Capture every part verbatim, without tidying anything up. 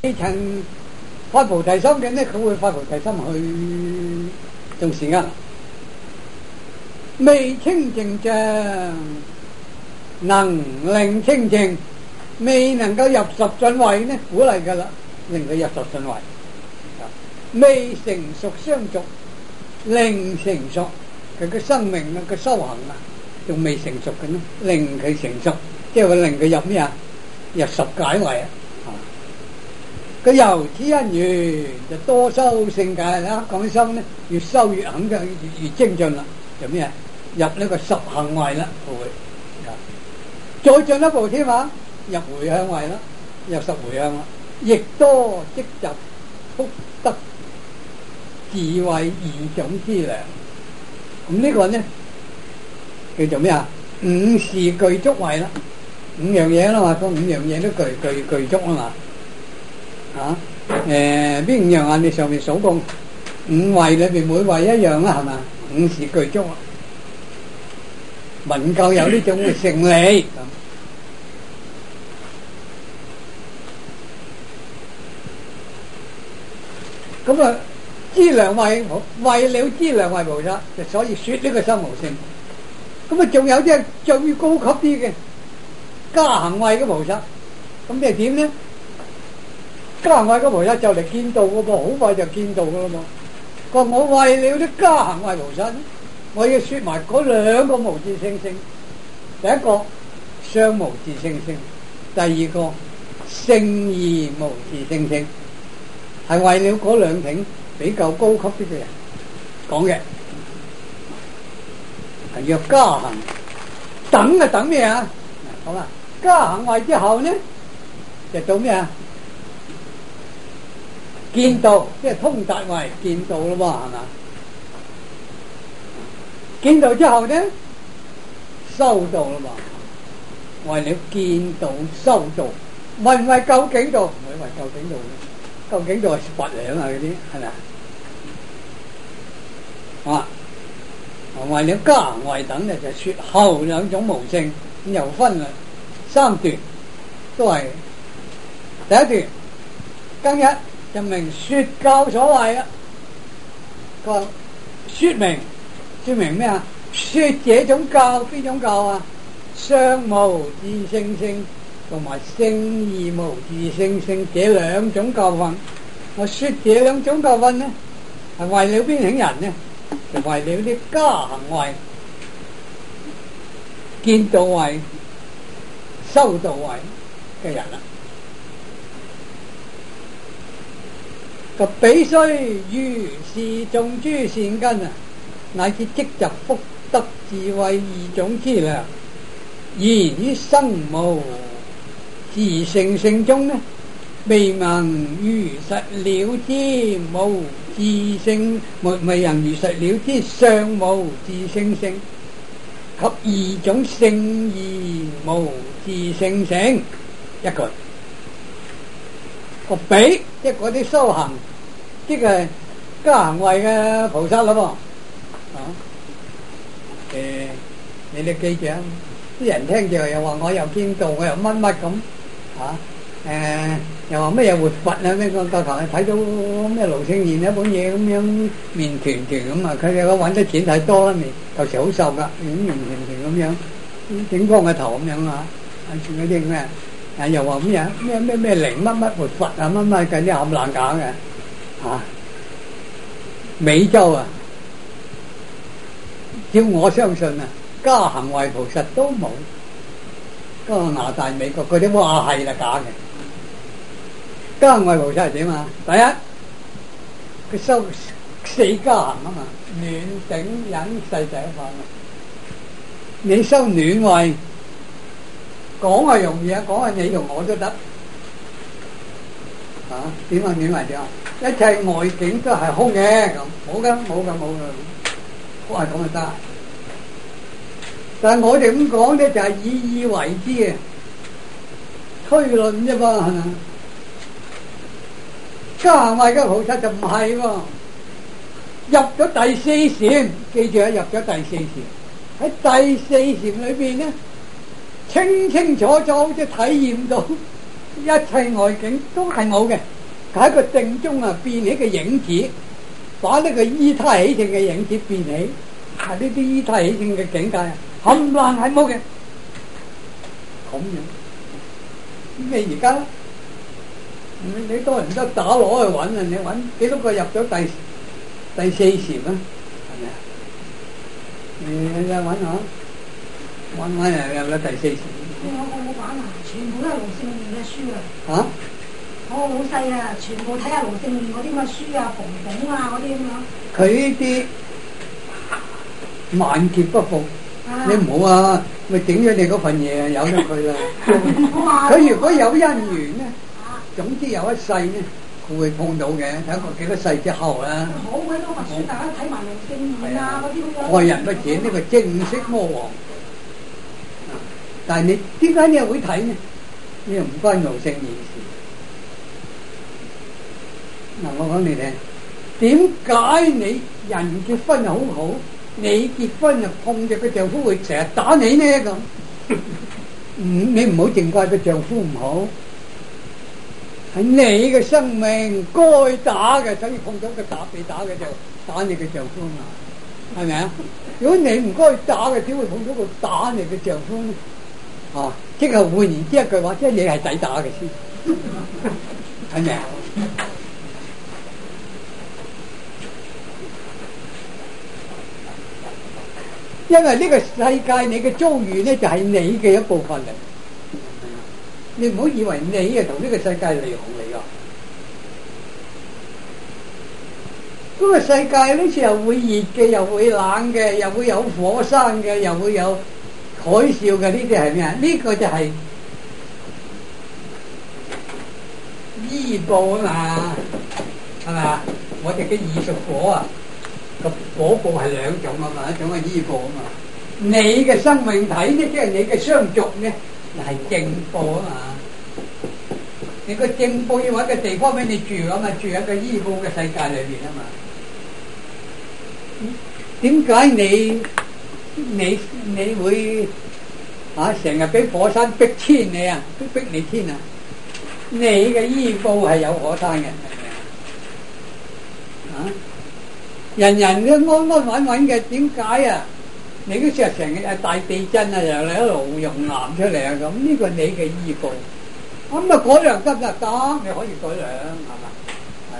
曾發菩提心嘅呢，佢會發菩提心去做事啊。未清淨障，能令清淨，未能夠入十進位呢，鼓勵噶啦，令佢入十進位。未成熟相續，令成熟，佢嘅生命啊，個修行啊，仲未成熟嘅呢，令佢成熟，即係會令佢入咩啊？入十解位啊！佢由此因緣就多修聖戒啦，講心咧越修越肯嘅，越越精進啦，就咩啊？入呢個十行位啦，會再進一步添啊，入回向位啦，入十回向啦，亦多積集福德智慧二種資糧。咁呢個呢叫做咩啊？五事具足位啦，五樣嘢啦嘛，嗰五樣嘢都具具具足啊嘛。啊，誒邊五樣啊？你上面數過五位裏邊每位一樣啦，係嘛？五事具足啊，能夠有呢種嘅勝利咁。咁啊，資糧位為了資糧位菩薩，就所以說呢個心無性。咁啊，仲有啲係最高級啲嘅加行位嘅菩薩，咁即係點呢？加行位嘅菩薩就嚟見道嘅噃，好快就見道嘅啦噃。佢話我為了啲加行位菩薩，我要說埋嗰兩個無自性性。第一個相無自性性，第二個聖義無自性性，係為了嗰兩挺比較高級啲嘅人講嘅。係要加行等啊，等咩啊？好啦，加行位之後呢，就到咩啊？見道，即係通達位見道咯喎，係嘛？見道之後呢，修道咯喎，為了見道修道，唔係為究竟道，唔係為究竟道嘅，究竟道係佛嚟啊嘛，嗰啲係咪啊？啊，為了加行位等咧，就說後兩種無性，咁又分啦三段，都係第一段更一。就明說教所謂啊，個說明說明咩啊？說這種教邊種教啊？相無自性性同埋聖義無自性性這兩種教訓。我說這兩種教訓呢，係為了邊種人呢？就為了啲加行位、見道位、修道位嘅人啦。就必須如是種諸善根啊，乃至積集福德智慧二種資糧，然於生無自性性中呢，未能如實了知無自性，未能如實了知相無自性性及二種聖義無自性性。一句個比，即係嗰啲修行，即係加行位嘅菩薩啦噃。啊，誒，你哋記住啊！啲人聽住又話我又見道，我又乜乜咁嚇，誒，又話咩嘢活佛啊？咩個教堂睇到咩盧聖賢一本嘢咁樣面團團咁啊！佢哋講揾得錢太多啦，面舊時好瘦噶，咁面團團咁樣，整光個頭咁樣啊！啊，仲有啲咩？啊！又話咩啊？咩咩咩靈乜乜活佛啊？乜乜嘅啲冚爛假嘅嚇，美洲啊！照我相信啊，加行位菩薩都冇，加拿大、美國嗰啲話係啦假嘅。加行位菩薩係點啊？第一，佢修四加行啊嘛，暖頂忍世第一法。你修暖位。講係容易啊，講係你同我都得，啊點啊點嚟啫？一切外境都係空嘅，咁冇噶冇噶冇噶，都係咁就得。但係我哋咁講咧，就係以意為之嘅推論啫噃，係咪？加行位嘅菩薩就唔係喎，入咗第四禪，記住啊，入咗第四禪，喺第四禪裏邊咧。清清楚楚即係體驗到一切外境都係冇嘅，喺個定中啊變起個影子，把呢個依他起性嘅影子變起，係呢啲依他起性嘅境界啊，冚唪唥係冇嘅。咁樣，咁你而家你你多人都打攞去揾啊，你揾幾多個入咗第第四禪啊？係咪啊？你再揾下，揾揾又入咗第四禪。 我我冇玩啊，全部都係盧勝賢嘅書啊！ 嚇！ 我好細啊，全部睇下盧勝賢嗰啲咁嘅書啊，馮鞏啊嗰啲咁樣。 佢呢啲萬劫不復， 啊、 你唔好啊！咪整咗你嗰份嘢啊，由得佢啦。佢如果有姻緣咧， 啊、 總之有一世咧，佢會碰到嘅。睇過幾多世之後啦。 好鬼多佛書，大家睇埋盧勝賢啊嗰啲咁樣。 害人不淺，呢個正式魔王。但係你點解你又會睇呢？呢又唔關盧勝賢事。嗱，我講你聽，點解你人結婚好好，你結婚就碰着個丈夫會成日打你呢？咁，唔你唔好淨怪個丈夫唔好，係你嘅生命該打嘅，所以碰到個打被打嘅就打你嘅丈夫嘛，係咪啊？如果你唔該打嘅，點會碰到個打你嘅丈夫呢？啊！即係換言之一句話，即係你係抵打嘅先，係咪啊？因為呢個世界你嘅遭遇咧，就係你嘅一部分嚟。你唔好以為你啊同呢個世界離行離啊！嗰個世界呢時候會熱嘅，又會冷嘅，又會有火山嘅，又會有海嘯嘅，呢啲係咩啊？呢個就係醫報啊嘛，係咪啊？我哋嘅異熟火啊，個火報係兩種啊嘛，一種係醫報啊嘛。你嘅生命體呢，即係你嘅相續呢，係正報啊嘛。你個正報要揾個地方俾你住啊嘛，住喺個醫報嘅世界裏邊啊嘛。點解你？你你會啊成日俾火山逼遷你啊，逼逼你遷啊！你嘅醫報係有火山嘅，係咪啊？人人都安安穩穩嘅，點解啊？你嗰時成日大地震啊，又嚟一路熔岩出嚟啊，咁呢個你嘅醫報，咁啊改良得唔得？得，你可以改良，係嘛？係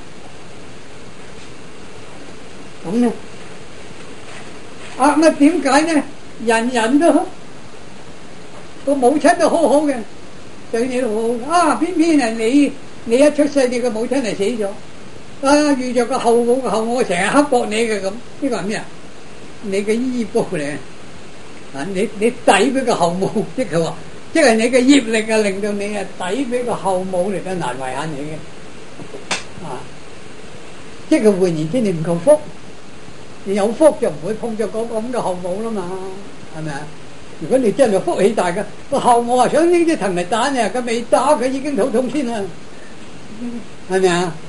改良。咁咧？啊咁啊點解呢？人人都個母親都好好嘅，對你都好好。啊偏偏係你你一出世，你個母親係死咗。啊遇着個後母，個後母成日刻薄你嘅咁，呢個係咩啊？你嘅醫報嚟啊！你你抵俾個後母，即係話，即係你嘅業力啊，令到你啊抵俾個後母嚟嘅難為下你嘅。啊，即係換言之，你唔夠福。你有福就唔會碰着嗰個咁嘅後母啦嘛，係咪啊？如果你真係福氣大嘅，個後母啊想拎啲藤嚟打你，佢未打佢已經肚痛先啦，係咪啊？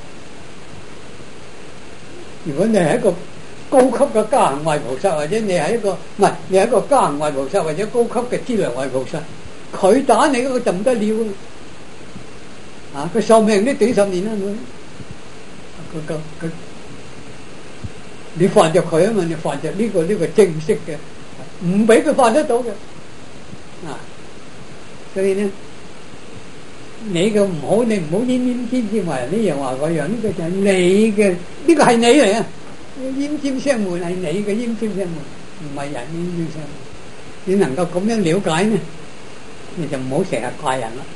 如果你係一個高級嘅加行位菩薩，或者你係一個唔係你係一個加行位菩薩，或者高級嘅資糧位菩薩，佢打你嗰個就唔得了啊！佢壽命都幾十年啦，佢佢佢。你犯着佢啊嘛，你犯着呢、這個呢、這個正式嘅，唔俾佢犯得到嘅，啊！所以呢，你嘅唔好，你唔好奄奄尖尖話人呢樣話嗰樣，呢、這個就係你嘅，呢、這個係你嚟啊！奄尖聲悶係你嘅奄尖聲悶，唔係人奄尖聲悶。你能夠咁樣了解呢，你就唔好成日怪人啦，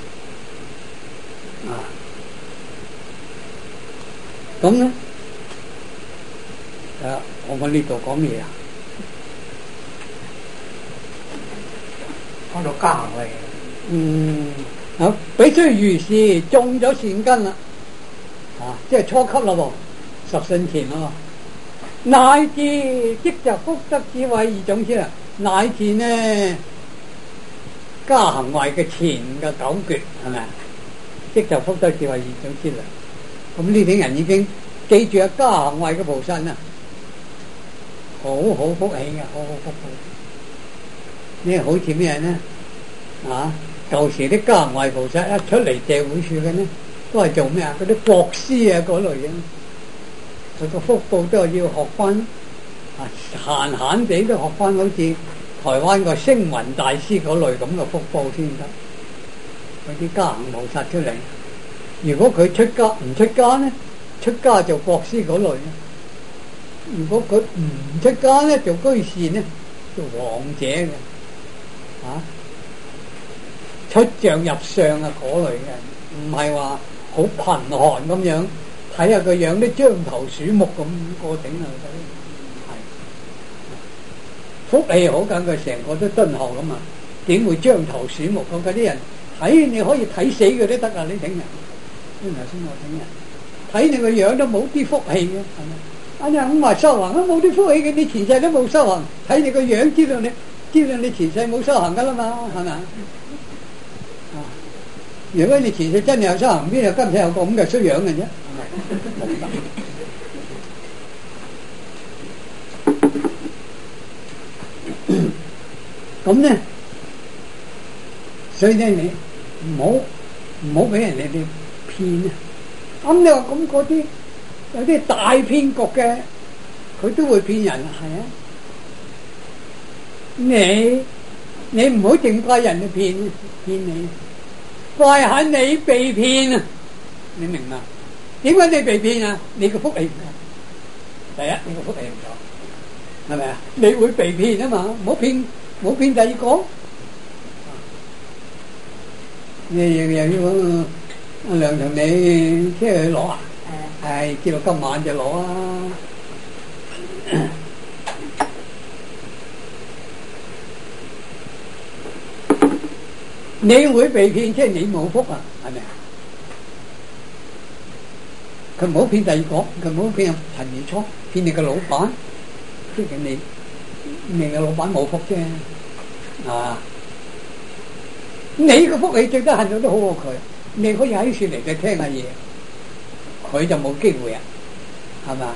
啊！咁呢？啊！我喺呢度講嘢啊，講到加行位。嗯，好，比須如是種咗善根啦，啊，即係初級啦喎，十信田咯，乃至即就福德智慧二種先啦，乃至呢加行位嘅前嘅九訣係咪啊？即就福德智慧二種先啦，咁呢啲人已經記住啊加行位嘅菩薩啦。好好福氣嘅，好好福氣。呢好似咩呢？啊， 舊時啲加行位菩薩一出嚟社會處嘅呢，都係做咩啊？嗰啲國師啊嗰類嘅，佢個福報都係要學翻啊，閒閒地都學翻好似台灣個星雲大師嗰類咁嘅福報先得。嗰啲加行菩薩出嚟，如果佢出家唔出家呢？出家做國師嗰類。如果佢唔出家呢，做居士呢，做王者嘅，啊，出將入相啊嗰類嘅，唔係話好貧寒咁樣，睇下個樣都獐頭鼠目咁過頂啊！係福氣好緊，佢成個都敦厚咁啊，點會獐頭鼠目咁？嗰啲人睇你可以睇死佢都得啊！你頂人，邊頭先我頂人，睇你個樣都冇啲福氣嘅，係咪？哎呀，咁話修行都冇啲福氣嘅，你前世都冇修行，睇你個樣知道你知道你前世冇修行噶啦嘛，係咪啊？如果你前世真係有修行，邊有今世有個咁嘅衰樣嘅啫？咁咧，所以咧你唔好唔好俾人哋哋騙啊！咁你話咁嗰啲。有啲大騙局嘅，佢都會騙人，係啊！你你唔好淨怪人哋騙騙你，怪下你被騙啊！你明嘛？點解你被騙啊？你個福氣唔夠，第一你個福氣唔夠，係咪啊？你會被騙啊嘛？唔好騙，唔好騙第二個。你又又要揾阿梁同你即係去攞啊？係知道今晚就攞啊！你會被騙，即係你冇福啊？係咪啊？佢唔好騙第二個，佢唔好騙陳如初，騙你個老闆，即係你你個老闆冇福啫啊！你個福氣最得閒咗都好過佢，你可以喺處嚟嘅聽下嘢。佢就冇機會啊，係嘛？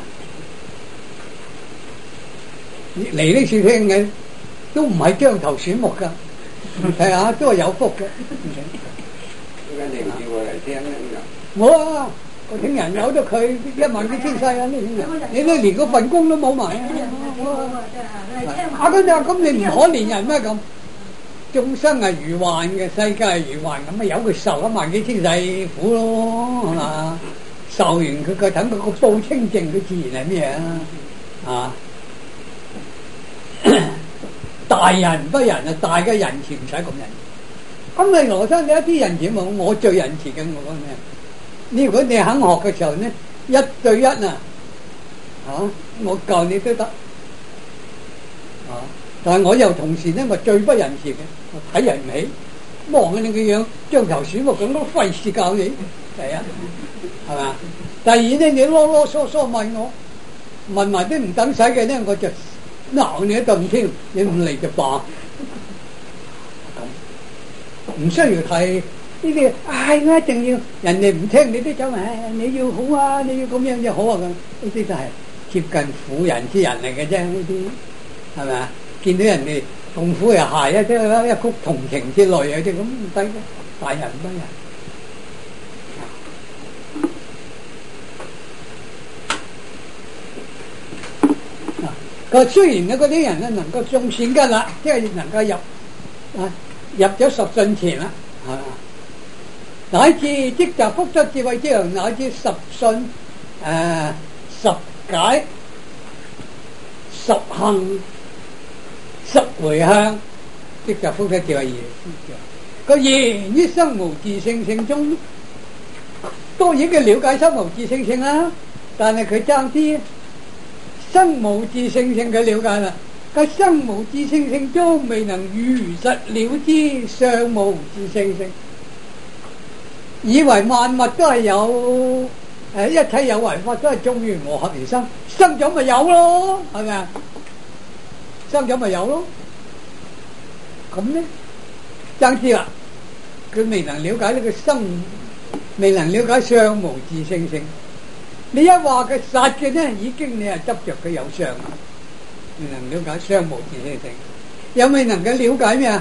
嚟呢次聽嘅都唔係獐頭鼠目噶，係啊，都係有福嘅。點解你唔叫我嚟聽咧？我啊，我聽人有得佢一萬幾千世啊！呢啲人，你都連嗰份工都冇埋啊！啊，咁就咁你唔可憐人咩咁？眾生係如幻嘅，世界係如幻咁啊，由佢受一萬幾千世苦咯，係嘛？受完佢個等佢個報清淨，佢自然係咩啊？啊！大人不仁啊，大嘅仁慈唔使咁仁慈。咁你羅生你一啲仁慈冇，我最仁慈嘅我講咩？你如果你肯學嘅時候呢，一對一啊，啊，我教你都得。啊！但係我又同時呢，我最不仁慈嘅，我睇人唔起，望下你個樣，獐頭鼠目咁都費事教你，第一。係嘛？第二咧，你囉囉嗦嗦問我，問埋啲唔等使嘅咧，我就鬧你一頓添。你唔嚟就罷，唔需要睇呢啲。唉，我一定要人哋唔聽你都走埋。你要好啊，你要咁樣就好啊咁。呢啲都係接近婦人之人嚟嘅啫。呢啲係咪啊？見到人哋痛苦又鞋啊，即係一曲同情之類啊，即係咁唔得嘅。大人唔得人。佢雖然咧嗰啲人咧能夠種善根啦，即係能夠入啊入咗十信前啦，係嘛？乃至積集福德智慧之後，乃至十信誒、呃、十解十行十回向，積集福德智慧而個言於生無自性性中，當然佢了解生無自性性啦，但係佢爭啲。生無自性性嘅了解啦，喺生無自性性中未能如實了知相無自性性，以為萬物都係有誒，一切有為法都係眾緣和合而生，生咗咪有咯，係咪啊？生咗咪有咯，咁咧爭啲啦，佢未能了解呢個生，未能了解相無自性性。你一話佢實嘅咧，已經你係執着佢有相，未能了解相無自性性，又未能夠了解咩啊？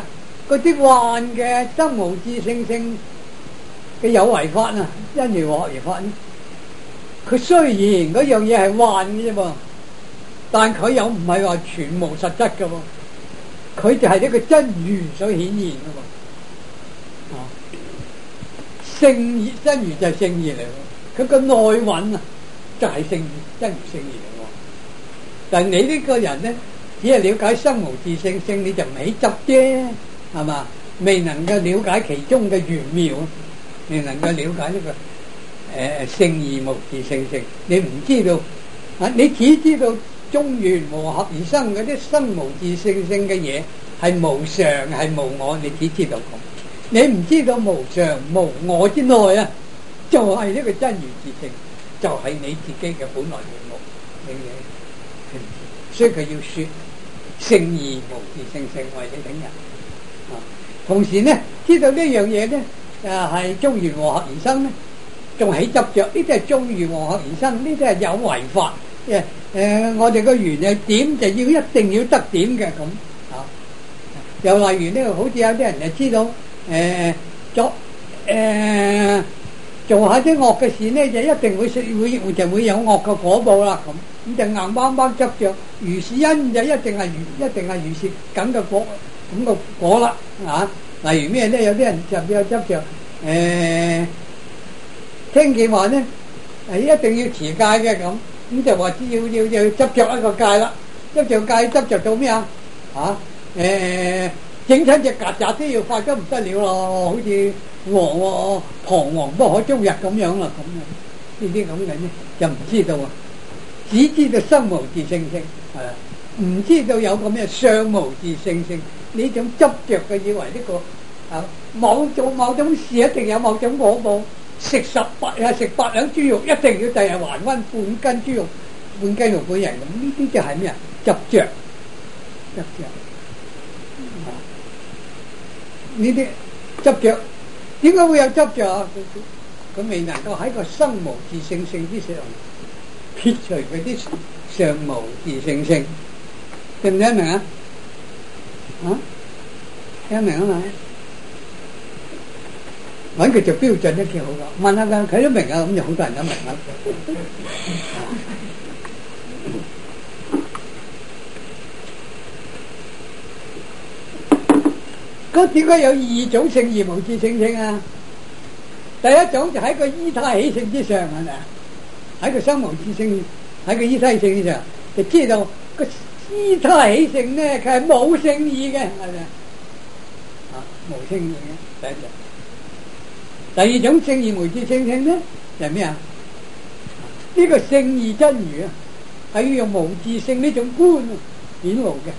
嗰啲幻嘅生無自性性嘅有為法啊，因緣和合而法，佢雖然嗰樣嘢係幻嘅啫噃，但佢又唔係話全無實質嘅喎，佢就係一個真如所顯現嘅喎。啊，聖義真如就係聖義嚟喎，佢個內蘊啊就係聖義，真如聖義嚟喎。但係你呢個人咧，只係了解生無自性性，你就唔起執啫，係嘛？未能夠了解其中嘅玄妙，未能夠了解呢、這個誒、呃、聖義無自性性，你唔知道啊！你只知道眾緣和合而生嗰啲生無自性性嘅嘢係無常係無我，你只知道咁，你唔知道無常無我之內啊，就係、是、呢個真如自性，就係、是、你自己嘅本來面目，你你所以佢要說聖義無自性性為你等人啊。同時呢，知道呢樣嘢呢，誒係眾緣和合而生呢，仲起執着，呢啲係眾緣和合而生，呢啲係有為法。誒、呃、我哋個緣係點就要一定要得點嘅咁啊。又例如呢，好似有啲人就知道誒、呃、做誒、呃、做下啲惡嘅事呢，就一定會會就會有惡嘅果報啦。咁咁就硬邦邦執着，如是因就一定係如一定係如是咁嘅果咁嘅果啦啊。例如咩咧？有啲人就比較執着誒，聽見話咧係一定要持戒嘅咁，咁就話要要要執着一個戒啦。執着戒執着到咩啊？嚇誒，整親隻曱甴都要發得唔得了咯，好似惶惶彷徨不可終日咁樣啦，咁啊呢啲咁嘅咧就唔知道啊，只知道生無自性性係啊，唔知道有個咩相無自性性。呢種執着嘅以為呢、這個啊某種某種事一定有某種果報，食十八啊食八兩豬肉一定要第日還翻半斤豬肉半斤肉俾人咁，呢啲就係咩啊？執着執着啊！呢啲執着點解會有執着啊？佢未能夠喺個生無自性性之上撇除佢啲相無自性性，聽唔聽明啊？啊，聽明啊嘛？揾佢做標準都幾好噶，問下佢，佢都明啊，咁就好多人都明啦。咁點解有二種聖義無自性性啊？第一種就喺個依他起性之上，係咪啊？喺個生無自性，喺個依他起性之上，就知道個依他起性咧，佢係冇聖義嘅，係咪啊？冇聖義嘅第一種。第二種聖義無自性性咧，就係咩啊？呢個聖義真如啊，係要用無自性呢種觀顯露嘅。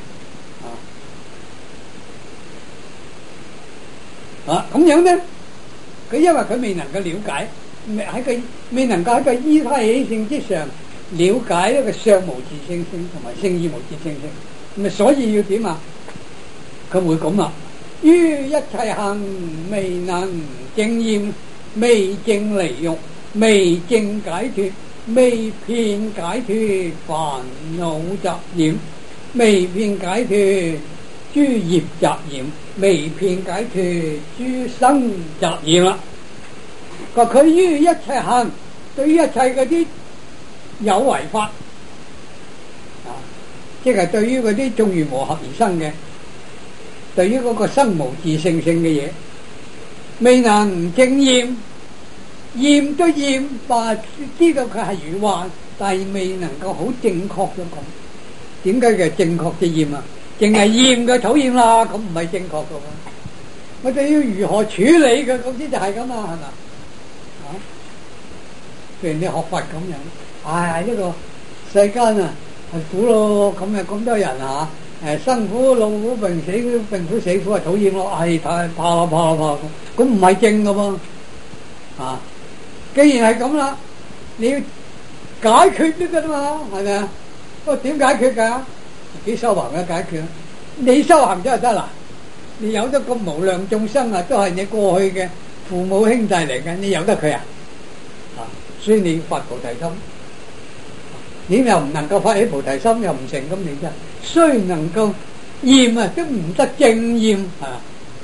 啊，咁樣咧，佢因為佢未能夠了解，未喺個未能夠喺個依他起性之上了解一個相無自性性同埋聖義無自性性，咁啊，所以要點啊？佢會咁啦，於一切行未能證驗，未證離欲，未證解脫，未遍解脫煩惱雜染，未遍解脫諸業雜染，未遍解脫諸生雜染啦。佢佢於一切行，對於一切嗰啲有為法啊，即係對於嗰啲眾緣和合而生嘅，對於嗰個生無自性性嘅嘢，未能證驗，驗都驗，話知道佢係如幻，但係未能夠好正確咁講。點解叫正確嘅驗啊？淨係驗佢討厭啦，咁唔係正確嘅喎。我哋要如何處理佢，咁先就係咁啊，係咪啊？譬如你學佛咁樣，唉，呢個世間啊係苦咯，咁啊咁多人啊，誒生苦、老苦、病死、病苦、死苦啊討厭咯，唉，太怕啦怕啦怕啦，咁唔係正嘅喎。啊，既然係咁啦，你要解決呢個嘛，係咪啊？不過點解決㗎？自己修行嘅解決，你修行咗就得啦。你有得咁無量眾生啊，都係你過去嘅父母兄弟嚟嘅，你由得佢啊？啊，所以你要發菩提心，你又唔能夠發起菩提心，又唔成咁，你真雖能夠驗啊，都唔得正驗啊。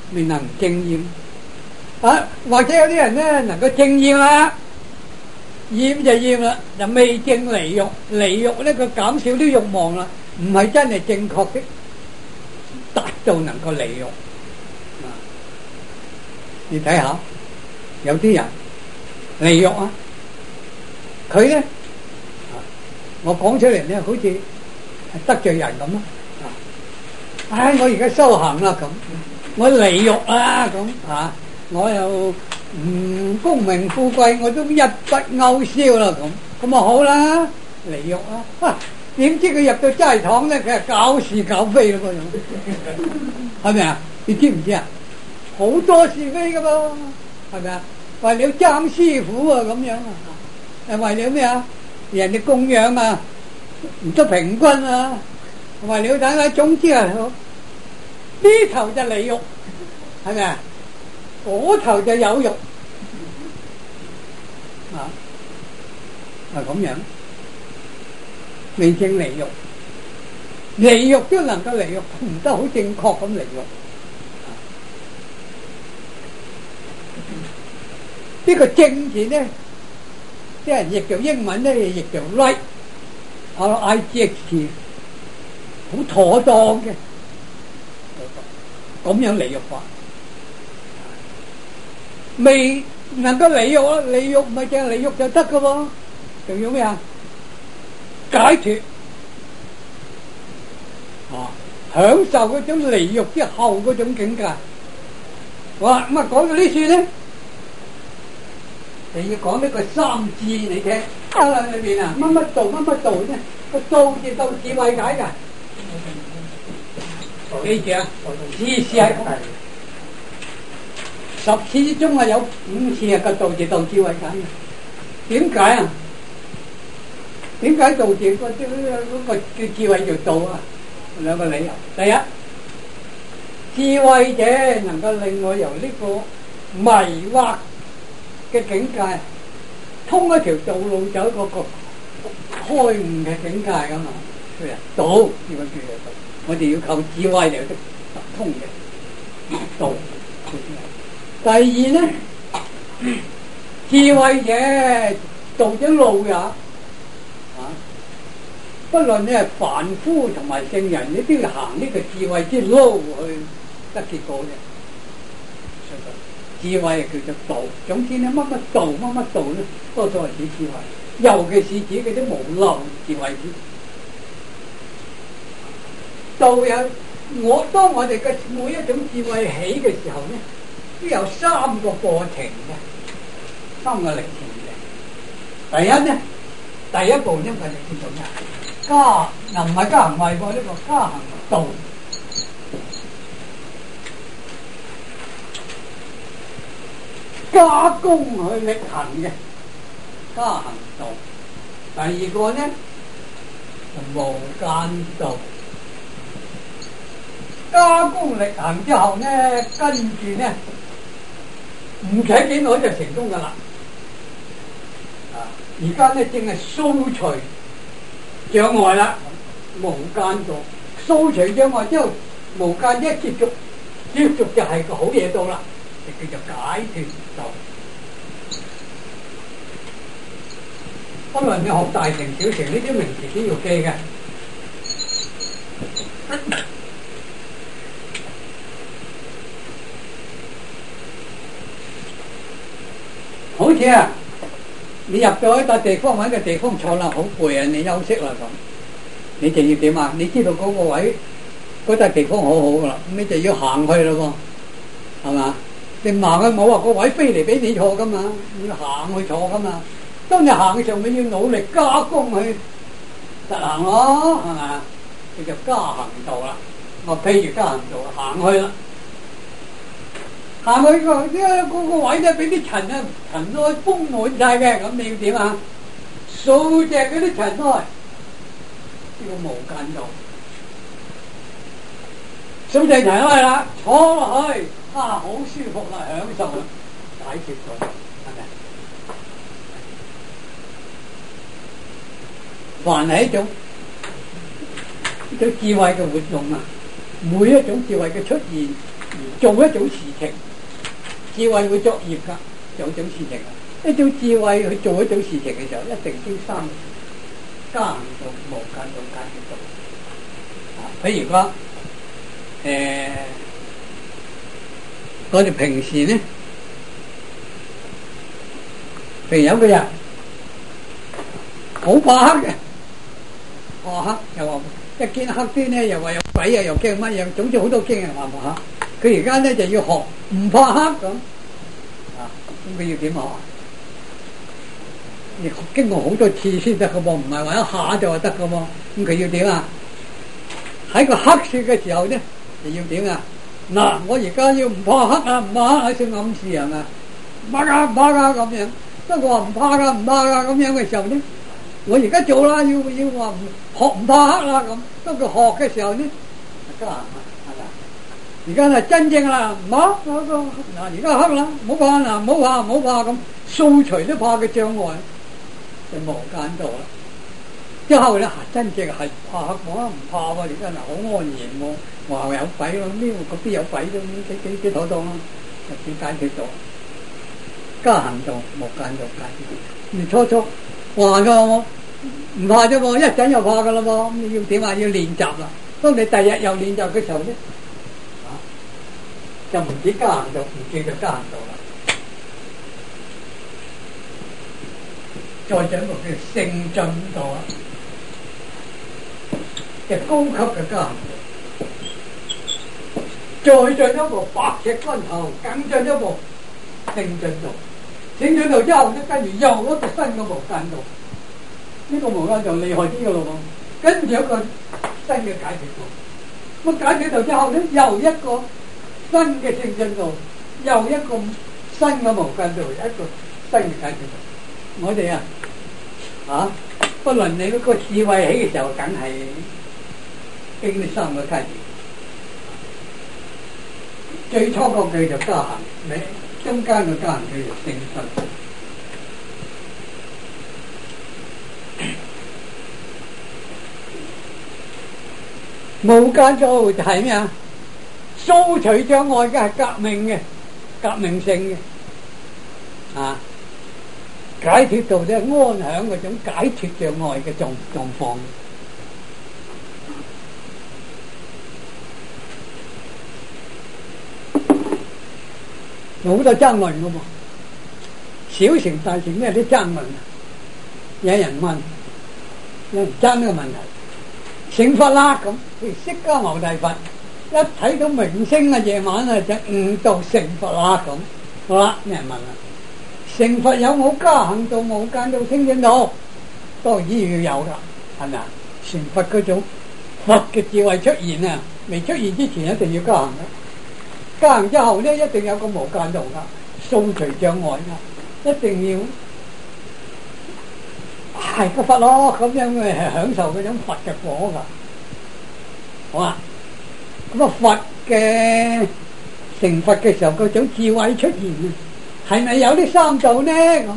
未能正厭啊，或者有啲人咧能夠正厭啦，厭就厭啦，就未正離欲，離欲咧佢減少啲欲望啦，唔係真係正確的達到能夠離欲。啊，你睇下有啲人離欲啊，佢咧，我講出嚟咧好似得罪人咁咯。唉，我而家修行啦咁，我離欲啦咁啊，我又唔功名富貴，我都一筆勾銷啦咁，咁啊好啦，離欲啦。哇，點知佢入到齋堂咧，佢係搞是搞非咯嗰種，係咪啊？你知唔知啊？好多是非噶噃，係咪啊？為了爭師傅啊咁樣啊，係為了咩啊？人哋供養啊，唔得平均啊。為了等下，總之啊，呢頭就離欲，係咪啊？嗰頭就有欲，啊，係咁樣，未正離欲，離欲都能夠離欲，唔得好正確咁離欲。呢個正字咧，啲人譯做英文咧，譯做 right，R I G H T。好妥當嘅，咁樣離欲法，未能夠離欲啊！離欲唔係淨係離欲就得噶喎，仲要咩啊？解脫啊！享受嗰種離欲之後嗰種境界。哇！咁啊講到呢處咧，就要講呢個三智你聽。啊裏邊啊，乜乜道乜乜道咧？個道字道智慧解噶。記住啊，次次係十次之中啊有五次係個道字道智慧解嘅。點解啊？點解道字嗰啲嗰個叫智慧做道啊？兩個理由。第一，智慧者能夠令我由呢個迷惑嘅境界通一條道路走嗰個開悟嘅境界噶嘛？係啊，道智慧叫做道。我哋要靠智慧嚟得通嘅道。第二咧，智慧者道咗路也啊，不論你係凡夫同埋聖人，你都要行呢個智慧之路去得結果嘅。智慧叫做道，總之咧乜乜道乜乜道咧，多數係指智慧，尤其是指嗰啲無漏智慧之。道有我當我哋嘅每一種智慧起嘅時候咧，都有三個過程嘅，三個歷程嘅。第一咧，第一步咧，我哋叫做咩？加，又唔係加行位喎，呢個加行道，加功去力行嘅加行道。第二個咧，無間道。加功力行之後咧，跟住咧唔使幾耐就成功噶啦。啊，而家咧正係掃除障礙啦，無間道掃除障礙之後，無間一接觸，接觸就係個好嘢到啦，就叫做解脫道。不論你學大乘小乘呢啲名詞都要記嘅。好似啊，你入到一笪地方，揾個地方坐啦，好攰啊，你休息啦咁，你就要點啊？你知道嗰個位嗰笪地方好好噶啦，咁你就要行去咯喎，係嘛？你唔行去冇話個位飛嚟俾你坐噶嘛，你要行去坐噶嘛。當你行嘅時候，你要努力加功去實行咯，係嘛？叫做加行道啦。我譬如加行道行去啦。行去個因為嗰個位咧，俾啲塵啊塵埃封滿晒嘅，咁你要點啊？掃淨嗰啲塵埃，呢個無間道。掃淨塵埃啦，坐落去，啊好舒服啦，享受啦，解決咗，係咪？凡係一種一種智慧嘅活動啊，每一種智慧嘅出現。 而做一種事情，智慧會作業㗎，做一種事情啊！一種智慧去做一種事情嘅時候，一定經三個事情：加行道、無間道、解脫道。啊，譬如講，誒，我哋平時咧，譬如有個人好怕黑嘅，怕黑又話一見黑天咧，又話有鬼啊，又驚乜嘢，總之好多驚人話怕黑。佢而家咧就要學唔怕黑咁，啊，咁佢要點學？要經過好多次先得噶噃，唔係話一下就話得噶噃。咁佢要點啊？喺個黑色嘅時候咧，就要點啊？嗱，我而家要唔怕黑啊，唔怕黑喺度暗示人啊，唔怕噶，唔怕噶咁樣。不過話唔怕噶，唔怕噶咁樣嘅時候咧，我而家做啦，要要話唔學唔怕黑啦咁。不過學嘅時候咧，得啊，係嘛？而家係真正啦，唔怕嗰個嗱，而家黑啦，唔好怕嗱，唔好怕，唔好怕咁，掃除都怕嘅障礙。就無間道啦，之後咧真正係怕黑，我唔怕喎，而家嗱好安然喎，話有鬼咯，呢個嗰邊有鬼都幾幾幾妥當啦，就解決到。加行道、無間道解決。你初初話噶我唔怕啫喎，一陣又怕噶啦喎，咁你要點啊？要練習啦。當你第日又練習嘅時候咧，啊，就唔止加行道，唔叫做加行道啦。再進一步叫聖進道啦，即係高級嘅加行道。再進一步百尺竿頭，更進一步聖進道。聖進道之後咧，跟住又一個新嘅無間道。呢個無間道厲害啲嘅咯喎，跟住一個新嘅解脫道。咁解脫道之後咧，又一個新嘅聖進道，又一個新嘅無間道，一個新嘅解脫道。我哋啊〜啊！不論你嗰個智慧起嘅時候，梗係經歷三個階段。最初個叫做加行，你中間個加行叫做聖進。無間道就係咩啊？掃除障礙嘅係革命嘅，革命性嘅啊！解脫道咧，安享嗰種解脫障礙嘅狀狀況，有好多爭論噶嘛，小乘大乘咩啲爭論啊？有人問，有人爭呢個問題，成佛啦咁，譬如釋迦牟尼佛一睇到明星啊，夜晚啊就悟道成佛啦咁，好啦，有人問啦。成佛有冇加行道、無間道、聖進道？當然要有噶，係咪啊？成佛嗰種佛嘅智慧出現啊，未出現之前一定要加行噶，加行之後咧一定有個無間道噶，掃除障礙噶，一定要係個佛咯，咁樣嘅係享受嗰種佛嘅果噶，好啊？咁啊佛嘅成佛嘅時候，嗰種智慧出現啊！係咪有啲三道呢？咁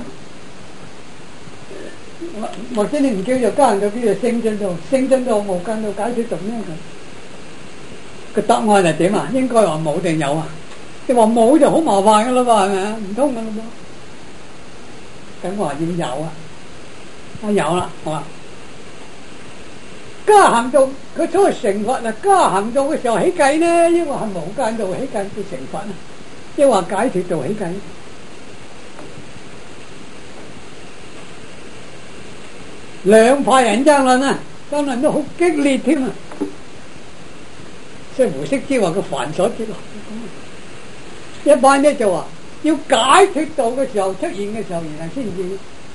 或者你唔叫做加行道，叫做聖進道、聖進道、無間道、解脫道呢？咁個答案係點啊？應該話冇定有啊？你話冇就好麻煩噶啦嘛，係咪啊？唔通噶啦噃？咁我話要有啊，啊有啦，係嘛？加行道佢所謂成佛啊，加行道嘅時候起計呢？抑或係無間道起計叫成佛啊？抑或解脫道起計？兩派人爭論啊，爭論都好激烈添啊！即係胡適之話個繁瑣之學，一班咧就話要解脫道嘅時候出現嘅時候，原來先至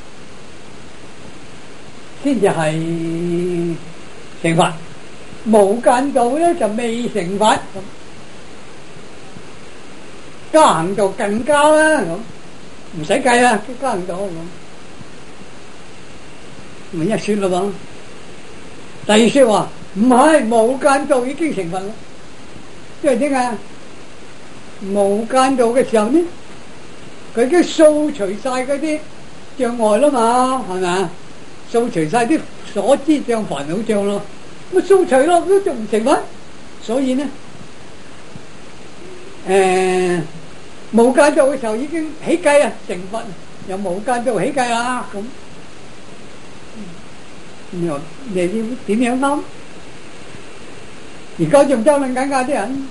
先至係成佛，無間道咧就未成佛咁，加行道更加啦咁，唔使計啦，加行道咁。咪一說啦嘛，第二說話唔係無間道已經成佛啦，因為點解無間道嘅時候呢，佢已經掃除晒嗰啲障礙啦嘛，係咪啊？掃除晒啲所知障、煩惱障咯，咁掃除咯，都仲唔成佛，所以呢誒無間道嘅時候已經起計啊，成佛又無間道起計啦，咁又你要點樣諗？而家仲爭論緊㗎啲人。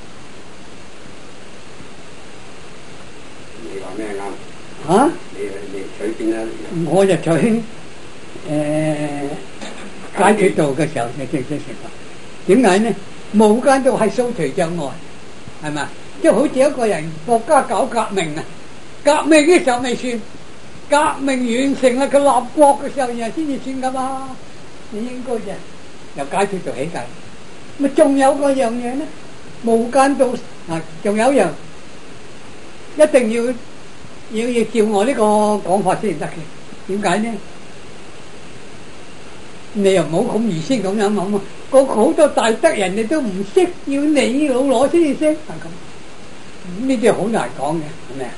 你話咩啱？ 嚇？ 你你取邊一？ 我就取誒解決道嘅時候就正式成佛。點解呢？無間道係掃除障礙，係咪？即係好似一個人國家搞革命啊，革命嘅時候未算，革命完成啦，佢立國嘅時候然後先至算噶嘛。你應該就由解決道起計。咪仲有個樣嘢呢？無間道啊，仲有一樣一定要要要照我呢個講法先得嘅。點解呢？你又唔好咁預先咁樣諗啊！個好多大德人哋都唔識，要你老攞先至識，係咁。呢啲好難講嘅，係咪啊？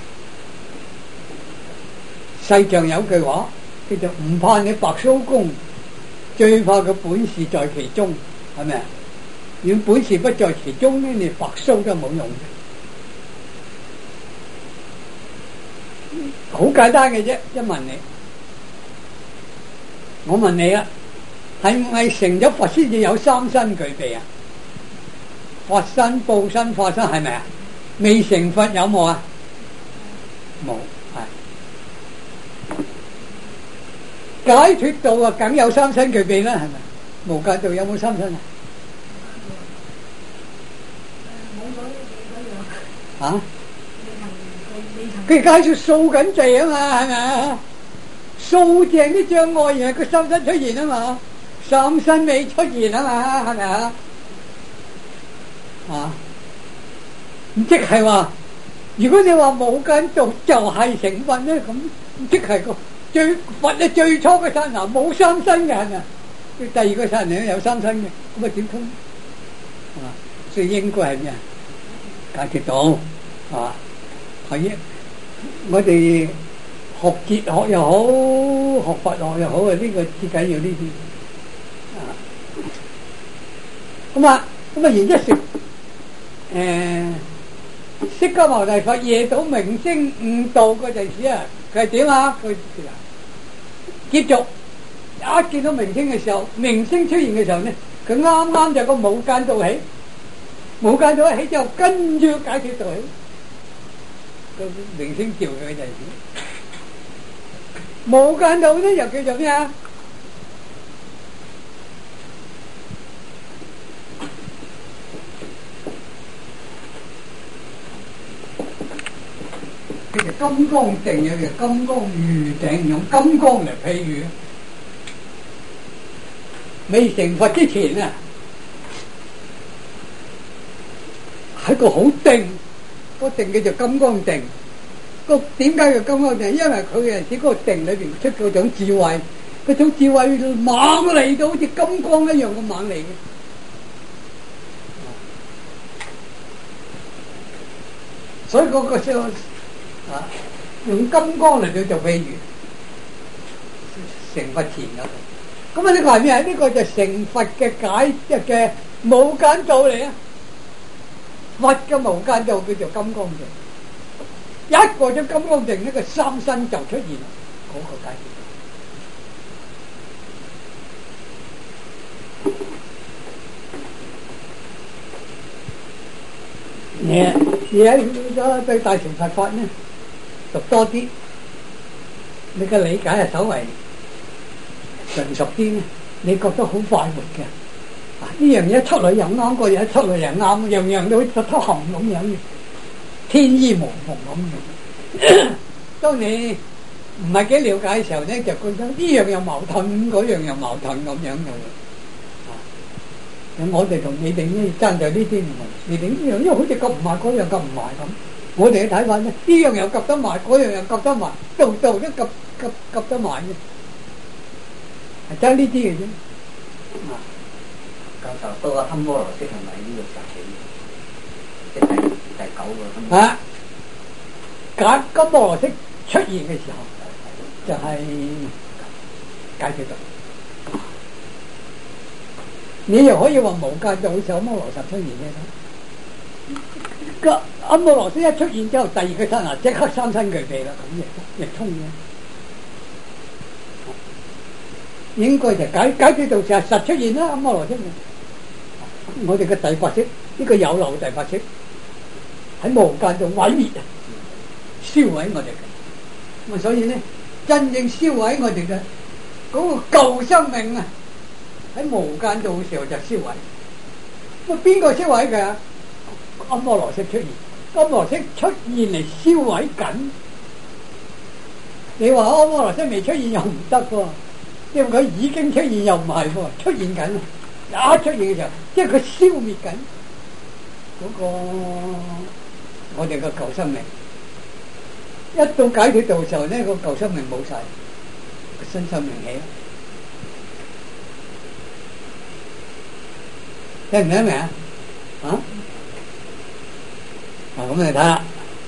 世上有句話叫做唔怕你白鬚公，最怕佢本事在其中，係咪啊？如果本事不在其中咧，你白鬚都冇用嘅。好簡單嘅啫，一問你，我問你啦，係唔係成咗佛先至有三身具備啊？佛身、報身、化身係咪啊？未成佛有冇啊？冇，係解脫道啊，梗有三身具備啦，係咪？無間道有冇三身啊？啊？佢解脫掃緊地啊嘛，係咪啊？掃淨啲障礙，然後佢三身出現啊嘛，三身未出現啊嘛，係咪啊？啊！即係話，如果你話無間道就係成佛咧，咁即係個最佛咧最初嘅剎那冇三身嘅，係咪？第二個剎那有三身嘅，咁啊點通？啊，所以應該係咩啊？解決道啊，係我哋學哲學又好，學佛學又好啊，呢個最緊要呢啲啊。咁啊，咁啊，然之後誒。釋迦牟尼佛夜到明星悟道嗰陣時啊，佢係點啊？佢接續一見到明星嘅時候，明星出現嘅時候呢，佢啱啱就個無間道起，無間道起之後跟住解決道起，個明星叫佢嗰陣時，無間道呢又叫做咩啊？金剛定有叫金剛喻定，用金剛嚟譬喻。未成佛之前啊，係個好定，個定叫做金剛定。個點解叫金剛定？因為佢係喺嗰個定裏邊出嗰種智慧，嗰種智慧猛嚟到好似金剛一樣咁猛嚟嘅。所以嗰個叫啊，用金剛嚟到做譬喻，成佛前嗰個，咁啊呢個係咩啊？呢個就成佛嘅解即嘅無間道嚟啊！佛嘅無間道叫做金剛定，一個咗金剛定，呢個三身就出現啦，嗰個解決。你你喺對大乘佛法呢？讀多啲，你嘅理解係稍為純熟啲咧，你覺得好快活嘅。啊，呢樣嘢出嚟又啱，嗰樣嘢出嚟又啱，樣樣都好出含咁樣嘅，天衣無縫咁嘅。當你唔係幾了解嘅時候咧，就覺得呢樣又矛盾，嗰樣又矛盾咁樣嘅。啊，咁我哋同你哋呢爭在呢啲唔同，你哋呢樣因為好似夾唔埋，嗰樣夾唔埋咁。我哋嘅睇法咧，呢樣又夾得埋，嗰樣又夾得埋，度度都夾夾夾得埋嘅，係爭呢啲嘅啫。啊， 教授，嗰個堪摩羅式係咪呢個十幾？即係第第九個堪摩羅式。 啊，解堪摩羅式出現嘅時候，就係解決道。你又可以話無間道好似堪摩羅什出現嘅。 個阿摩羅斯一出現之後，第二個身啊即刻三身具備啦，咁亦亦通嘅。應該就解解決到時實出現啦，阿摩羅斯。我哋嘅第八識，呢、這個有漏第八識喺無間度毀滅啊，燒毀我哋嘅。咁所以咧，真正燒毀我哋嘅嗰個舊生命啊，喺無間度嘅時候就燒毀。咁邊個燒毀嘅？阿摩羅識出現，阿摩羅識出現嚟燒毀緊。你話阿摩羅識未出現又唔得喎，因為佢已經出現又唔係喎，出現緊。一出現嘅時候，即係佢消滅緊嗰個我哋個舊生命。一到解脫道嘅時候咧，個舊生命冇晒，個新生命起啦。聽唔聽明啊？啊？嗱，咁你睇下，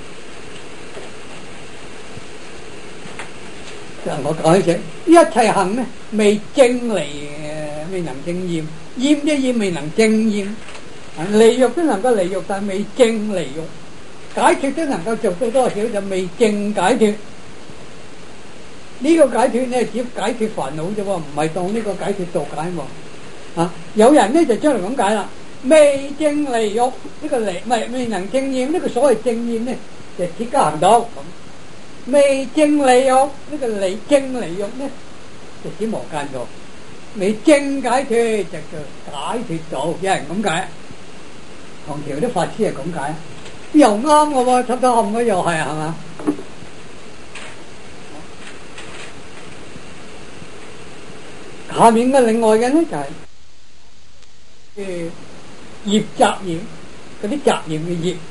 我講一聲，一切行咧未證離，未能證驗。驗一驗未能證驗，離欲都能夠離欲，但係未證離欲。解脫都能夠做到多少，就未證解脫。呢、這個解脫咧，只解脫煩惱啫喎，唔係當呢個解脫道解喎。啊，有人咧就將嚟咁解啦，未證離欲呢、這個離，唔係未能證驗呢、這個所謂證驗咧，就鐵家行道咁。未證離欲呢、這個離證離欲咧，就指無間道。未證解脫就叫解脫道，有人咁解，唐朝啲法師係咁解，又啱嘅喎，插插冚嘅又係，係嘛？下面嘅另外嘅咧就係誒業雜染，嗰啲雜染嘅業，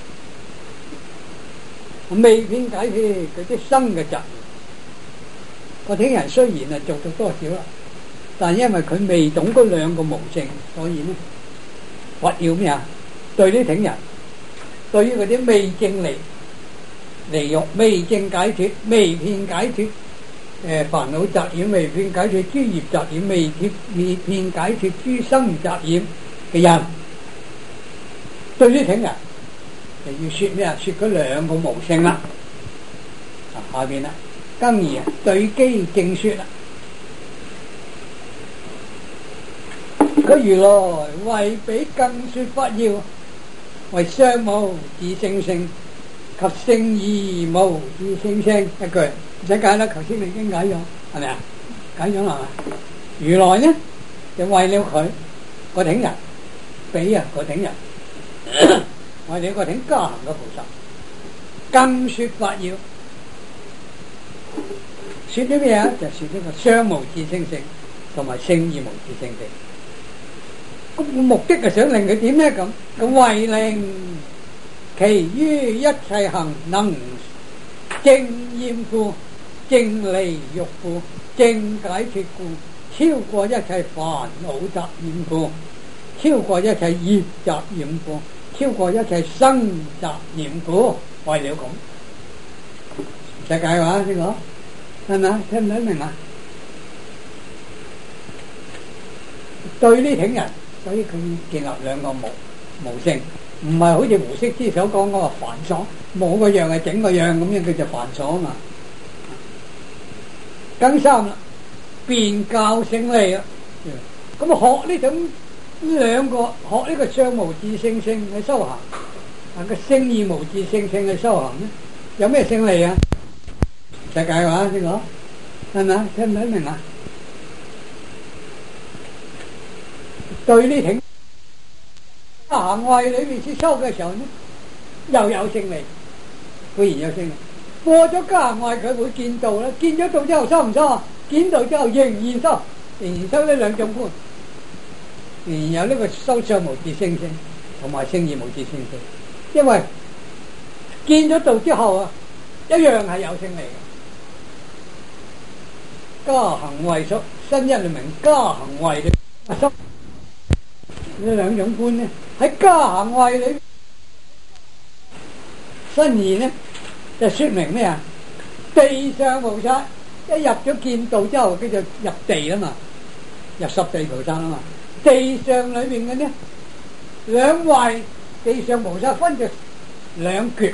未遍解脫嗰啲生嘅雜染。我聽人雖然係做到多少啦。但因為佢未懂嗰兩個無性，所以咧，佛要咩啊？對呢挺人，對於嗰啲未證離離欲、未證解脫、未遍解脫，誒煩惱雜染未遍解脫、諸業雜染未遍未遍解脫、諸生雜染嘅人，對呢挺人就要説咩啊？説嗰兩個無性啦。啊，下邊啦，更而對機正説啦。佢如來為彼更說法要，為相無自性性及聖義無自性性。一句唔使解啦，頭先你已經解咗，係咪啊？解咗啦嘛。如來呢就為了佢個挺人，彼啊個挺人，為了個挺加行嘅菩薩，更說法要，說啲咩啊？就說呢個相無自性性同埋聖義無自性性。個目的係想令佢點咧？咁咁為令其於一切行能證驗故，證離欲故，證解脫故，超過一切煩惱雜染故，超過一切業雜染故，超過一切生雜染故，為了咁，唔使解話呢個係咪啊？聽唔聽明啊？對呢挺人。所以佢建立兩個無無性，唔係好似胡適之所講嗰個繁瑣，冇個樣係整個樣咁樣，佢就繁瑣啊嘛。更三啦，辯教勝利啦。咁啊學呢種呢兩個學呢個相無自性性去修行，啊個聖義無自性性去修行咧，有咩勝利啊？世界話呢個係咪啊？聽唔聽明啊？對呢挺行位裏面先修嘅時候呢，又有勝利，固然有勝利。過咗加行位佢會見道啦，見咗道之後收唔收啊？見道之後仍然收，仍然收呢兩種觀，仍然有呢個修相無自性性同埋聖義無自性性。因為見咗道之後啊，一樣係有勝利嘅。加行位所新一名加行位嘅修。呢兩種觀呢，喺加行位裏，新義呢就說明咩啊？地上菩薩一入咗見道之後，佢就入地啦嘛，入十地菩薩啦嘛。地上裏邊嘅呢兩位地上菩薩分就兩缺。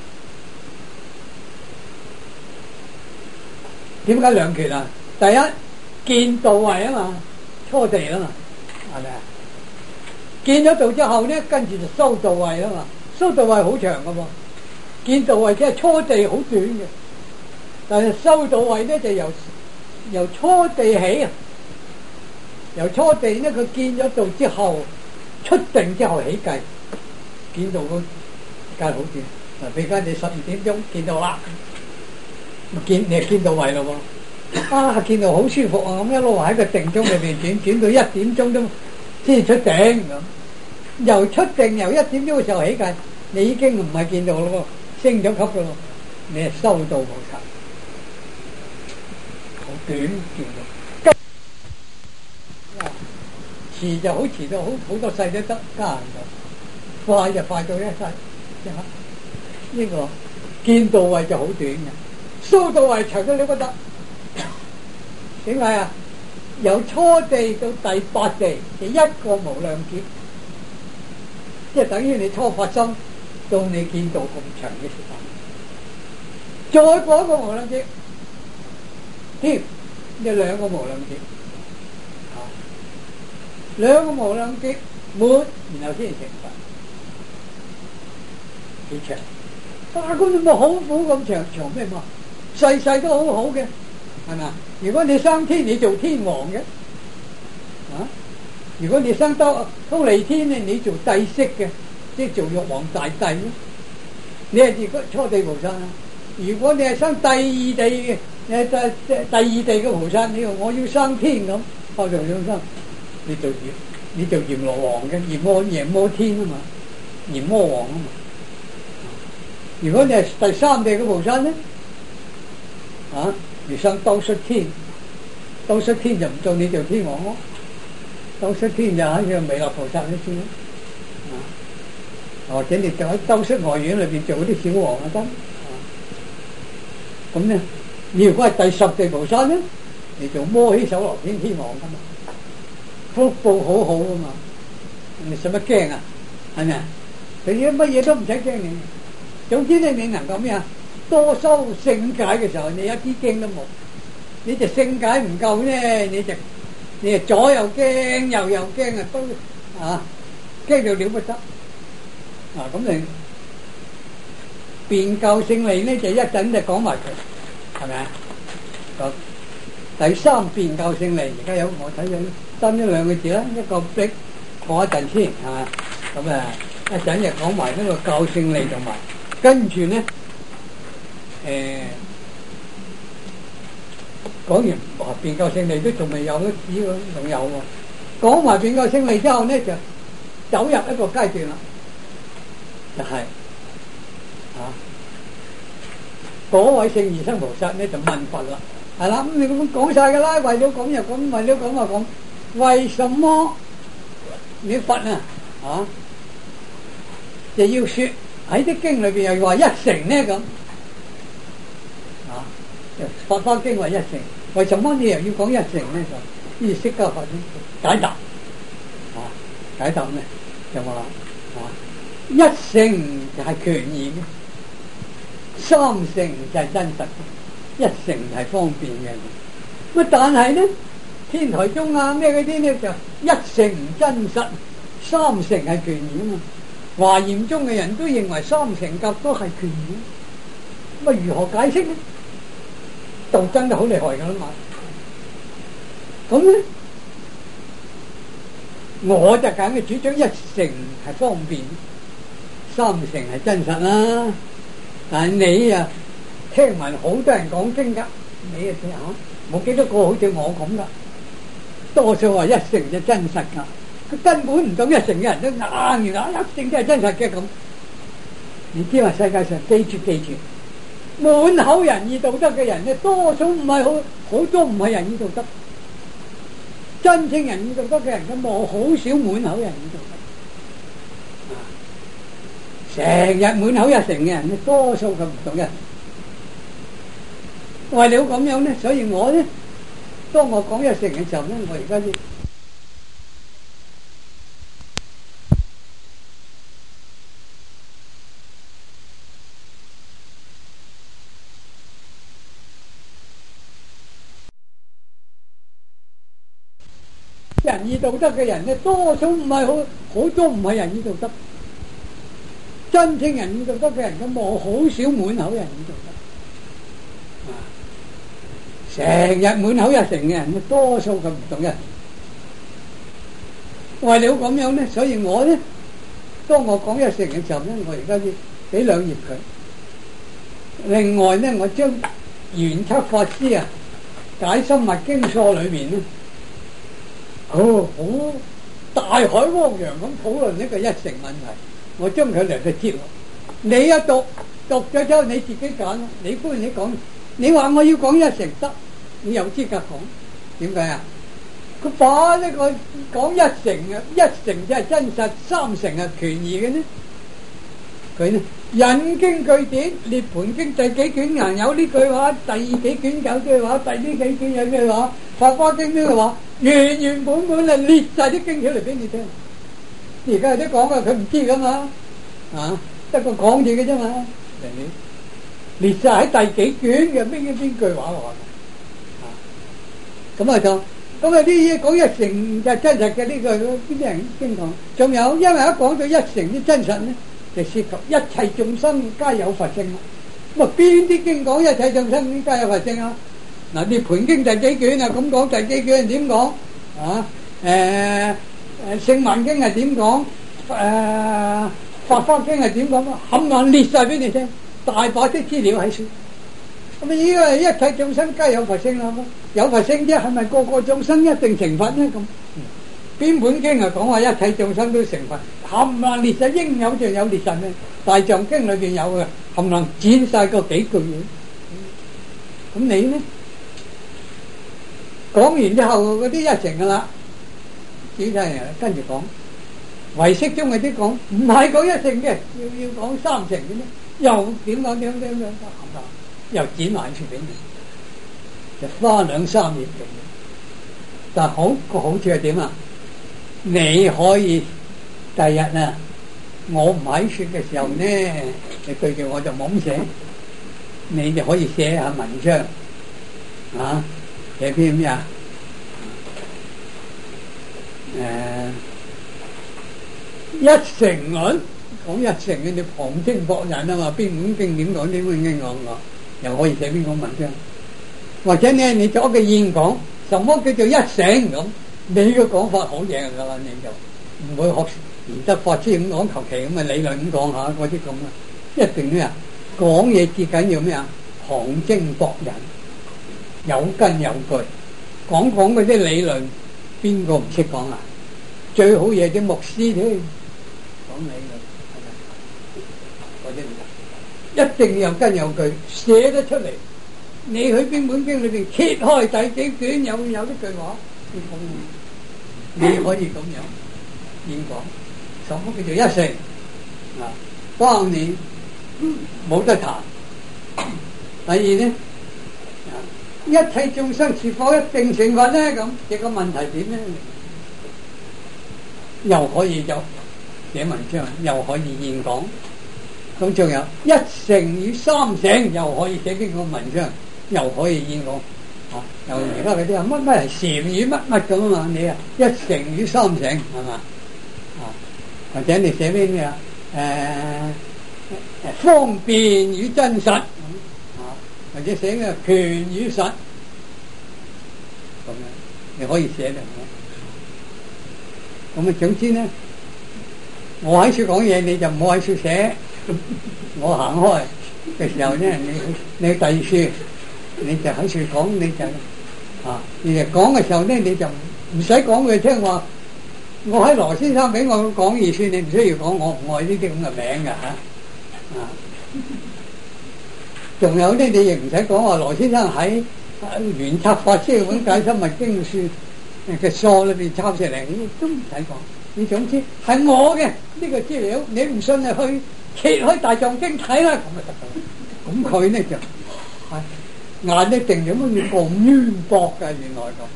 點解兩缺啊？第一見道位啊嘛，初地啊嘛，係咪啊？見咗道之後咧，跟住就修道位啊嘛，修道位好長噶噃，見道位即係初地好短嘅，但係修道位咧就由由初地起啊，由初地咧佢見咗道之後出定之後起計，見道個時間好短。嗱，譬如間你十二點鐘見到啦，見你係見到位咯喎，啊見到好舒服啊，咁一路喺個定中裏邊轉轉到一點鐘都先出定咁。由出定由一點鐘嘅時候起計，你已經唔係見到咯喎，升咗級咯喎，你係修道菩薩，好短見到。遲就好遲到好好多世都得，加唔到，快就快到一世，即刻呢個見道位就好短嘅，修道位長咗你覺得點解啊？由初地到第八地就一個無量劫，即係等於你初發心到你見道咁長嘅時間，再過一個無量劫，添有兩個無量劫。兩個無量劫滿，然後先成佛，幾長？啊，咁你咪好苦咁長長咩嘛？世世都好好嘅，係咪啊？如果你生天，你做天王嘅，啊！如果你生兜兜離天咧，你做帝釋嘅，即係做玉皇大帝咯。你係如果初地菩薩啊，如果你係生第二地嘅，你係第第二地嘅菩薩，你話我要生天咁，我就想生。你做閻，你做閻羅王嘅，閻魔閻魔天啊嘛，閻魔王啊嘛。如果你係第三地嘅菩薩咧，啊，你生兜率天，兜率天就唔做你做天王咯，兜率天就喺個彌勒菩薩嗰先咯，啊，或者你就喺兜率外院裏邊做啲小王啊得，啊，咁咧，你如果係第十地菩薩咧，你做摩訶首羅天天王噶嘛。福報好好啊嘛，你使乜驚啊？係咪啊？佢啲乜嘢都唔使驚你。總之咧，你能夠咩啊？多修聖解嘅時候，你一啲驚都冇。你就聖解唔夠咧，你就你就左又驚，右又驚啊，都啊驚到了不得。啊咁你辯救勝利咧，就一陣就講埋佢，係咪啊？好。第三辯救勝利，而家有我睇咗三一兩個字啦，一個逼過一陣先，係嘛？咁啊，一陣就講埋呢個救勝利同埋，跟住咧，誒講完話辯救勝利都仲未有，都只個仲有喎。講埋辯救勝利之後咧，就走入一個階段啦，就係啊嗰位聖異生菩薩咧就問佛啦。係啦，咁你咁講晒噶啦，為咗講又講，為咗講又講，為什麼你佛啊啊就要說喺啲經裏邊又話一成呢咁啊？法華經話一成，為什麼你又要講一成呢？就呢釋迦佛解答啊，解答咩？就話啊，一成就係權宜嘅，三成就係真實。一成係方便嘅，咁但係咧天台宗啊咩嗰啲咧就一成真實，三成係權宜啊嘛。華嚴宗嘅人都認為三成甲都係權宜，咁啊如何解釋咧？就真係好厲害噶啦嘛。咁咧我就梗係主張一成係方便，三成係真實啦。但係你啊〜聽聞好多人講經噶，你啊聽下，冇幾多個好似我咁噶，多數話一成就真實噶，佢根本唔懂一成嘅人都硬而硬一成都係真實嘅咁。你知話世界上記住記住，滿口仁義道德嘅人咧，多數唔係好好多唔係仁義道德，真正仁義道德嘅人咁冇好少滿口仁義道德，啊，成日滿口一成嘅人咧，多數佢唔懂一成。為了咁樣咧，所以我咧，當我講一成嘅時候咧，我而家先仁義道德嘅人咧，多數唔係好好多唔係仁義道德。真正仁義道德嘅人咁，我好少滿口仁義道德。啊，成日滿口一成嘅人，多數佢唔懂一。為了咁樣咧，所以我咧，當我講一成嘅時候咧，我而家要俾兩頁佢。另外咧，我將玄測法師啊解深密經疏裏面咧，哦好大海汪洋咁討論呢個一成問題，我將佢嚟到接落。你一讀讀咗之後，你自己揀啦。你歡迎你講，你話我要講一成得，你有資格講。點解啊？佢把呢個講一成啊，一成即係真實，三成係權宜嘅呢。佢呢引經據典，涅槃經第幾卷又有呢句話，第二幾卷有句話，第呢幾卷有句話，法華經呢句話，原原本本啊列晒啲經條嚟俾你聽。而家有啲講嘅佢唔知噶嘛，啊得個講字嘅啫嘛，列晒喺第幾卷嘅邊邊句話落啊，咁啊就咁啊啲嘢講一成就真實嘅呢個邊啲人經講，仲有因為一講到一成啲真實咧。就涉及一切眾生皆有佛性啦。咁啊，邊啲經講一切眾生皆有佛性啊？嗱，涅槃經第幾卷啊？咁講第幾卷係點講啊？誒誒，聖文經係點講？誒，法華經係點講？冚唪唥列晒俾你聽，大把啲資料喺書。咁啊，依個係一切眾生皆有佛性啦。有佛性啫，係咪個個眾生一定成佛咧？咁邊本經啊講話一切眾生都成佛？冚唪唥列晒應有盡有列晒咩？大藏經裏邊有嘅，冚唪唥剪晒個幾句嘢。咁你呢？講完之後嗰啲一成噶啦，剪晒嚟跟住講。唯識中嗰啲講唔係講一成嘅，要要講三成嘅咩？又點講點點點，又剪埋出俾你，就花兩三頁嘅。但係好個好處係點啊？你可以。第日啊，我唔喺說嘅時候呢，你對住我就冇咁寫，你就可以寫下文章，啊，寫篇咩啊？誒、呃，一成論講一成嘅，你旁徵博引啊嘛，邊本經點講，點本經講講，又可以寫邊個文章，或者呢，你做一個演講，什麼叫做一成咁？你嘅講法好嘢噶啦，你就唔會學賢德法師咁講，求其咁嘅理論咁講下嗰啲咁啊，一定咩啊？講嘢至緊要咩啊？旁徵博引，有根有據，講講嗰啲理論，邊個唔識講啊？最好嘢啲牧師添，講理論係咪？嗰啲唔得，一定有根有據，寫得出嚟。你去邊本經裏邊揭開第幾卷，有有啲句話，你可以咁樣演講。什麼叫做一成啊？當年冇得談。第二呢，一切眾生是否一定成佛呢？咁這個問題點呢？又可以有寫文章，又可以演講。咁仲有一成與三成，又可以寫邊個文章，又可以演講。啊，又而家嗰啲啊乜乜係禪與乜乜咁啊嘛？你啊一成與三成係嘛？或者你寫咩咩啊？誒、呃、誒方便與真實，啊，或者寫嘅權與實，咁樣你可以寫嘅。咁啊，總之咧，我喺處講嘢，你就唔好喺處寫。我行開嘅時候咧，你你第二處，你就喺處講，你就啊，你就講嘅時候咧，你就唔使講佢聽話。我喺羅先生俾我講義算，你唔需要講我唔愛呢啲咁嘅名㗎嚇。啊，仲有咧，你亦唔使講話羅先生喺玄策法師本解深密經書嘅疏裏邊抄出嚟，你都唔使講。你總之係我嘅呢個資料，你唔信就去揭開大藏經睇啦，咁就得㗎。咁佢咧就係眼一定有乜要咁淵博㗎，原來咁。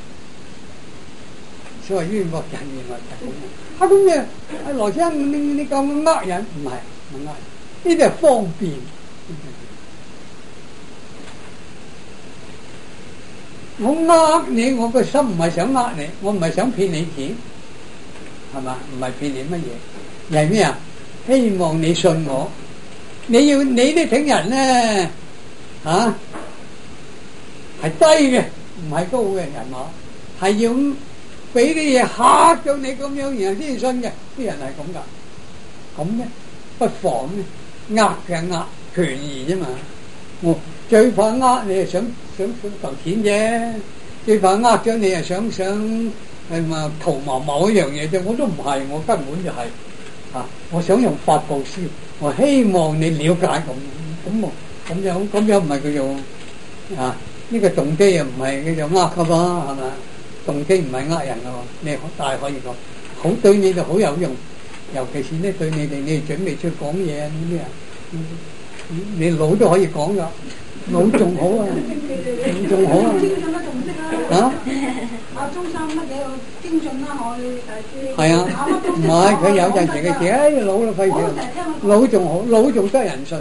所謂淵博人原來就咁樣。啊咁嘅，阿羅生你你講呃人唔係唔呃，呢啲係方便。 我呃你，我個心唔係想呃你，我唔係想騙你錢，係嘛？唔係騙你乜嘢，係咩啊？希望你信我。你要你呢挺人咧，嚇係低嘅，唔係高嘅人話，係要俾啲嘢嚇到你咁樣，然後先信嘅。啲人係咁噶，咁咧不妨咧呃嘅呃權宜啫嘛。我最怕呃你係想想想求錢啫，最怕呃咗你係想想係嘛圖謀某一樣嘢啫。我都唔係，我根本就係、是、啊，我想用法布施，我希望你了解咁，咁咁樣咁樣唔係叫做啊？呢、這個動機又唔係叫做呃噶噃，係嘛？動機唔係呃人噶喎，你大可以講，好對你哋好有用，尤其是咧對你哋，你哋準備出去講嘢呢啲啊。你腦都可以講噶，腦仲好啊，腦仲好啊。 精進都仲識啦。啊？阿中山乜嘢精進啦，我係啊，唔係佢有陣時佢自己誒腦都費事，腦仲好，腦仲得人信。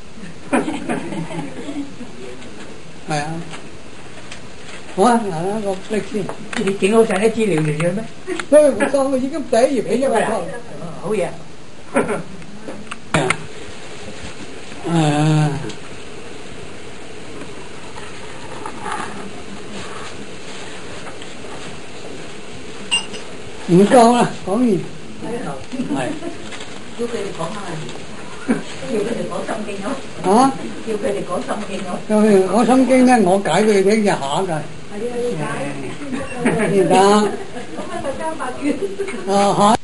係啊，好啊，嗱啦個歷先， 你整好晒啲資料嚟嘅咩？ 所以我當我已經第一頁起咗個頭。 好嘢。 啊！唔夠啦，講完係。 叫佢哋講下，叫佢哋講心經咯。 啊！ 叫佢哋講心經咯。 叫佢哋講心經咧，我解俾你聽就下㗎。 係啊，要解先得。 先得。 咁啊，就交八卷。 啊嚇！